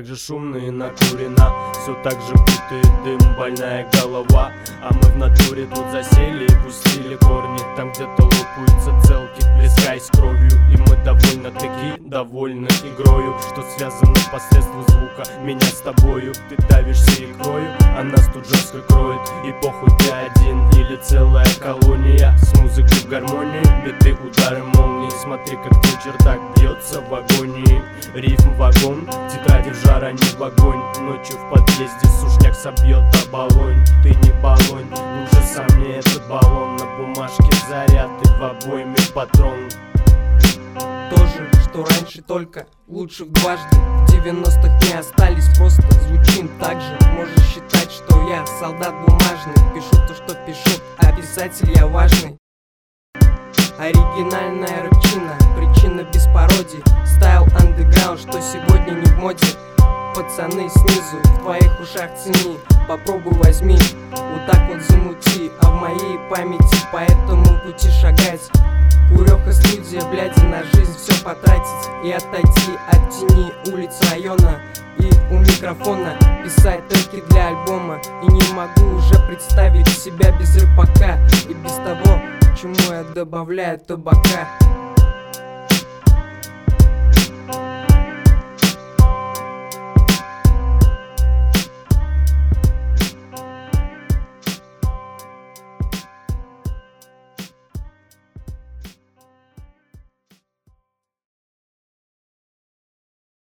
так же шумно и накурена. Все так же путает дым, больная голова. А мы в натуре тут засели и пустили корни. Там где-то лопаются целки, плескаясь кровью. И мы довольно-таки довольны игрою, что связано посредством звука меня с тобою. Ты давишься икрою, а нас тут жестко кроет. И похуй, ты один или целая колония. С музыкой в гармонии, биты, удары молнии. Смотри, как твой чердак бьется в агонии. Рифм вагон, тетради в жар, а не в огонь. Ночью в подъезде сушняк собьет оболонь. Ты не баллонь, лучше сам мне этот баллон. На бумажке заряд и в обойме патрон. То же, что раньше, только лучше дважды. В 90-х не остались, просто звучим так же. Можешь считать, что я солдат бумажный. Пишу то, что пишу, а писатель я важный. Оригинальная рыбчина, причина без пародий. Стайл андеграунд, что сегодня не в моде. Пацаны снизу, в твоих ушах цени. Попробуй возьми, вот так вот замути. А в моей памяти по этому пути шагать. Куреха студия, глядя на жизнь, все потратить и отойти от тени улиц района. И у микрофона писать треки для альбома. И не могу уже представить себя без рыбака и без того, к чему я добавляю табака.